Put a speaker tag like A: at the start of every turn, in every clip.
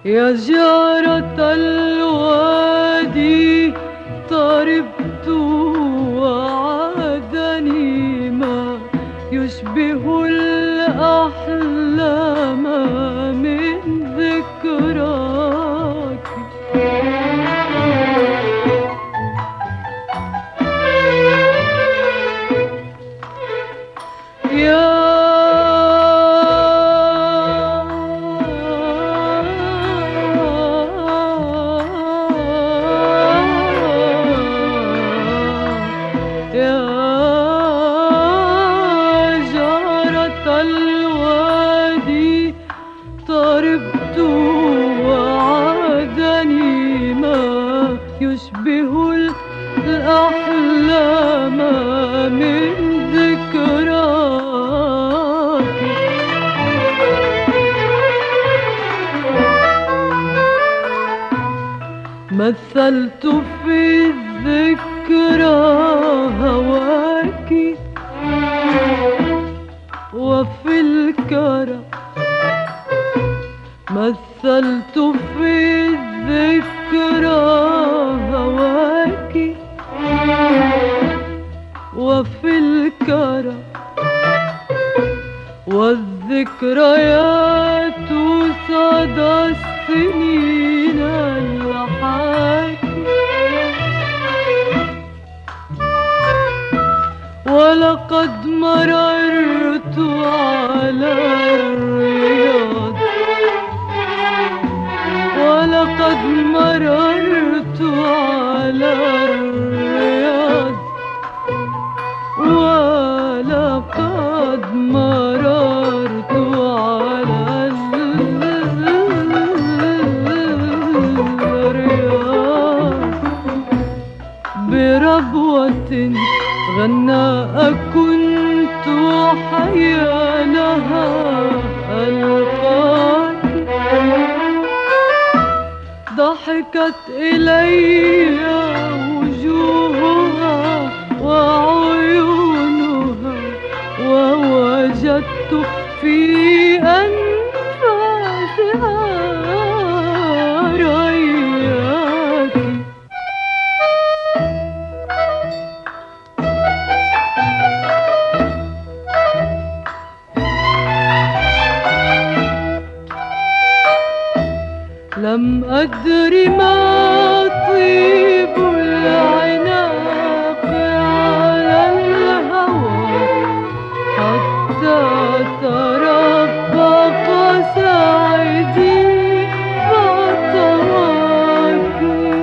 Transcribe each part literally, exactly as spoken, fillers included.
A: يا جارة الوادي طربت وعادني ما يشبه الأحلام من ذكراك. يا طربت وعادني ما يشبه الأحلام من ذكراك. مثلت في الذكرى هواك وفي الكرى، مثلت في الذكرى هواك وفي الكرى، والذكريات صدى السنين الحاكي. ولقد مررت على الرياض، ولقد مررت على الرياض، ولقد مررت على الرياض بربوة غناء كنت حيا لها ألقاك. ضحكت إلي وجوهها وعيونها، ووجدت في أنفاسها رياك. لم أدر ما طيب العناق على الهوى حتى ترفق ساعدي خطواك.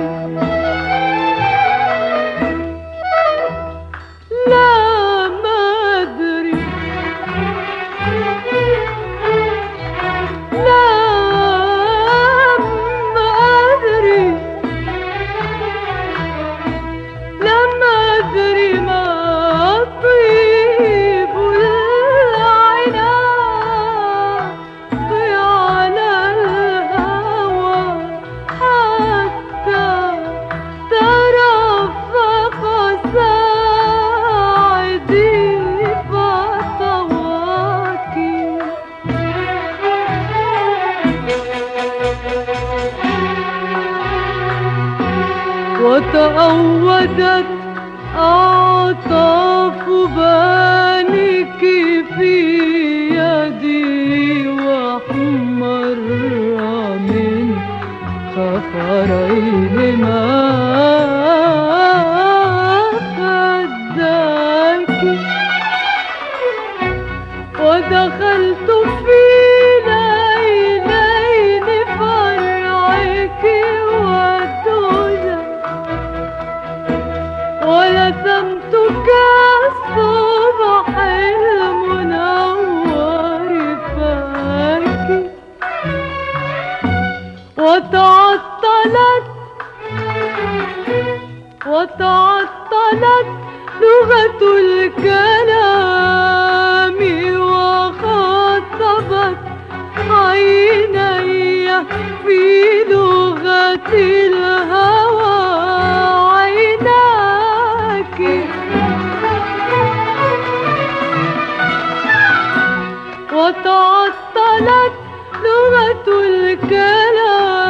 A: لا ما أدري، لا وتأودت أعطاف بانك في يدي، واحمر من خفرين ما خداك. ودخلت في ليلين فرعك ولثمتك الصبح المنور فاك. وتعطلت وتعطلت لغة الكلام، وخاطبت عيني في لغة الهوى عيناك. وتعطلت لغة الكلام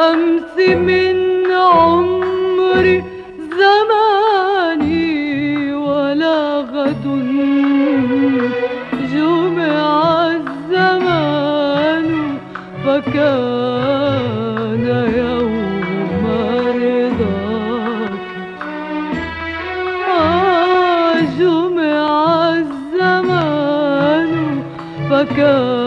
A: أمس من عمري زماني ولا غد جمع الزمان فكان يوم رضاك آه جمع الزمان فكان